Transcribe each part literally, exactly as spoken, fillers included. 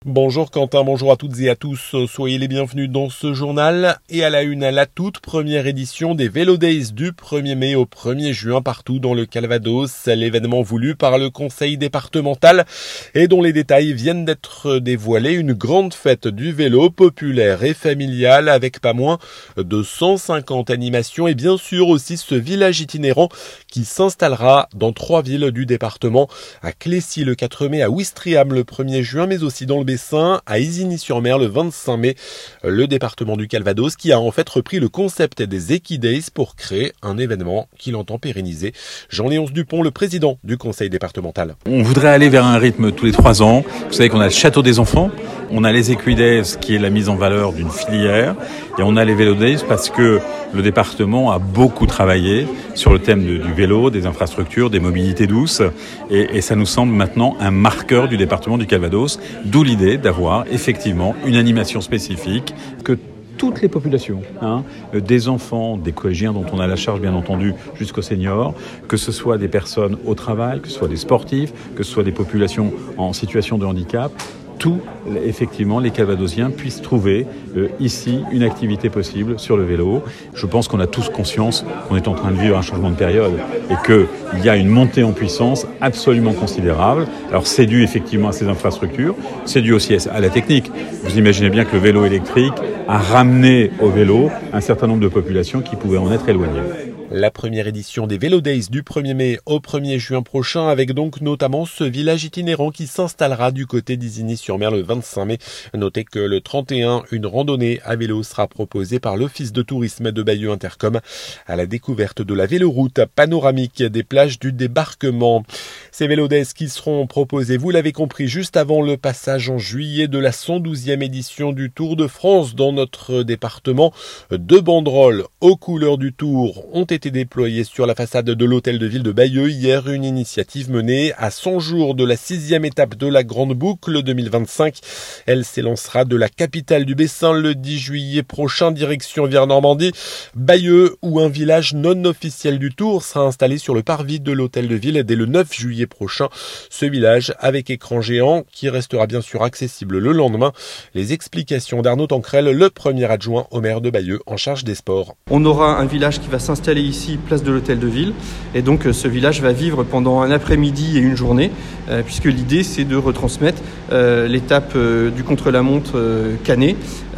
Bonjour Quentin, bonjour à toutes et à tous, soyez les bienvenus dans ce journal et à la une à la toute première édition des Vélo Days du premier mai au premier juin partout dans le Calvados, l'événement voulu par le conseil départemental et dont les détails viennent d'être dévoilés, une grande fête du vélo populaire et familiale avec pas moins de cent cinquante animations et bien sûr aussi ce village itinérant qui s'installera dans trois villes du département, à Clécy le quatre mai, à Ouistreham le premier juin mais aussi dans le Bessin, à Isigny-sur-Mer le vingt-cinq mai, le département du Calvados qui a en fait repris le concept des Equidays pour créer un événement qu'il entend pérenniser. Jean-Léonce Dupont, le président du conseil départemental. On voudrait aller vers un rythme tous les trois ans. Vous savez qu'on a le château des enfants, on a les Equidays qui est la mise en valeur d'une filière et on a les Vélo Days parce que le département a beaucoup travaillé sur le thème de, du vélo, des infrastructures, des mobilités douces et, et ça nous semble maintenant un marqueur du département du Calvados, d'où l'idée d'avoir effectivement une animation spécifique que toutes les populations, hein, des enfants, des collégiens dont on a la charge bien entendu jusqu'aux seniors, que ce soit des personnes au travail, que ce soit des sportifs, que ce soit des populations en situation de handicap, tout, effectivement, les Calvadosiens puissent trouver euh, ici une activité possible sur le vélo. Je pense qu'on a tous conscience qu'on est en train de vivre un changement de période et qu'il y a une montée en puissance absolument considérable. Alors c'est dû effectivement à ces infrastructures, c'est dû aussi à la technique. Vous imaginez bien que le vélo électrique a ramené au vélo un certain nombre de populations qui pouvaient en être éloignées. La première édition des Vélo Days du premier mai au premier juin prochain avec donc notamment ce village itinérant qui s'installera du côté d'Isigny-sur-Mer le vingt-cinq mai. Notez que le trente et un, une randonnée à vélo sera proposée par l'Office de tourisme de Bayeux Intercom à la découverte de la véloroute panoramique des plages du débarquement. Ces Vélo Days qui seront proposés, vous l'avez compris, juste avant le passage en juillet de la cent douzième édition du Tour de France dans notre département. Deux banderoles aux couleurs du Tour ont été déployé sur la façade de l'hôtel de ville de Bayeux hier, une initiative menée à cent jours de la sixième étape de la Grande Boucle deux mille vingt-cinq. Elle s'élancera de la capitale du Bessin le dix juillet prochain, direction vers Normandie, Bayeux, où un village non officiel du Tour sera installé sur le parvis de l'hôtel de ville dès le neuf juillet prochain. Ce village avec écran géant qui restera bien sûr accessible le lendemain. Les explications d'Arnaud Tancrel, le premier adjoint au maire de Bayeux en charge des sports. On aura un village qui va s'installer ici, place de l'hôtel de ville, et donc ce village va vivre pendant un après-midi et une journée, euh, puisque l'idée c'est de retransmettre euh, l'étape euh, du contre-la-montre euh, Canet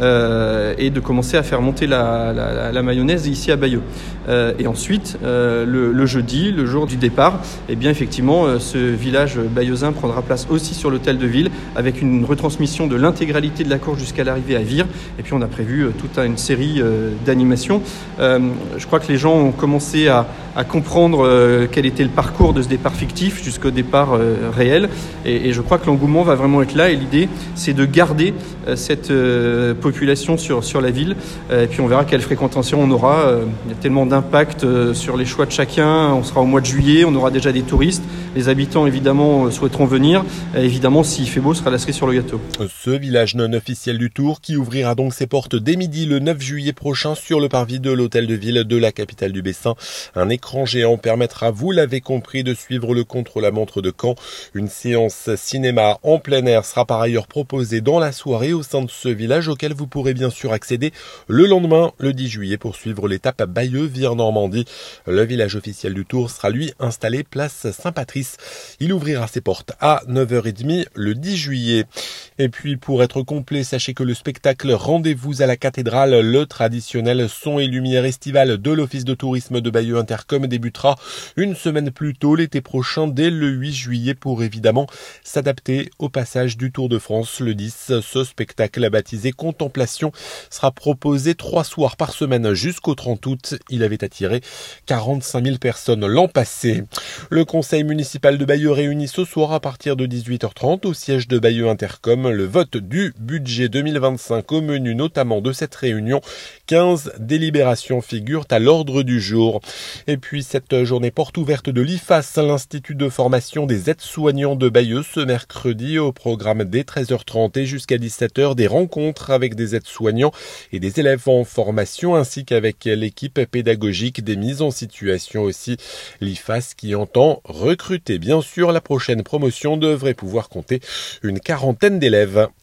euh, et de commencer à faire monter la, la, la mayonnaise ici à Bayeux. Euh, et ensuite, euh, le, le jeudi, le jour du départ, eh bien effectivement, euh, ce village bayeuxin prendra place aussi sur l'hôtel de ville avec une retransmission de l'intégralité de la course jusqu'à l'arrivée à Vire. Et puis on a prévu euh, toute une série euh, d'animations. Euh, je crois que les gens ont commencé à, à comprendre euh, quel était le parcours de ce départ fictif jusqu'au départ euh, réel. Et, et je crois que l'engouement va vraiment être là. Et l'idée, c'est de garder euh, cette euh, population sur, sur la ville. Euh, et puis on verra quelle fréquentation on aura. Euh, il y a tellement d'impact euh, sur les choix de chacun. On sera au mois de juillet, on aura déjà des touristes. Les habitants, évidemment, euh, souhaiteront venir. Et évidemment, s'il fait beau, ce sera la cerise sur le gâteau. Ce village non officiel du Tour qui ouvrira donc ses portes dès midi le neuf juillet prochain sur le parvis de l'hôtel de ville de la capitale du Bessin. Un écran géant permettra, vous l'avez compris, de suivre le contre-la-montre de Caen. Une séance cinéma en plein air sera par ailleurs proposée dans la soirée au sein de ce village auquel vous pourrez bien sûr accéder le lendemain, le dix juillet, pour suivre l'étape à Bayeux-Vire-Normandie. Le village officiel du Tour sera lui installé place Saint-Patrice. Il ouvrira ses portes à neuf heures trente le dix juillet. Et puis pour être complet, sachez que le spectacle Rendez-vous à la cathédrale, le traditionnel son et lumière estival de l'Office de tourisme de Bayeux Intercom débutera une semaine plus tôt l'été prochain, dès le huit juillet, pour évidemment s'adapter au passage du Tour de France le dix. Ce spectacle baptisé Contemplation sera proposé trois soirs par semaine jusqu'au trente août. Il avait attiré quarante-cinq mille personnes l'an passé. Le conseil municipal de Bayeux réunit ce soir à partir de dix-huit heures trente au siège de Bayeux Intercom le vote du budget deux mille vingt-cinq. Au menu notamment de cette réunion, quinze délibérations figurent à l'ordre du jour. Et puis cette journée porte ouverte de l'I F A S, l'Institut de formation des aides-soignants de Bayeux, ce mercredi au programme dès treize heures trente et jusqu'à dix-sept heures des rencontres avec des aides-soignants et des élèves en formation ainsi qu'avec l'équipe pédagogique, des mises en situation aussi. L'I F A S qui entend recruter. Bien sûr, la prochaine promotion devrait pouvoir compter une quarantaine d'élèves.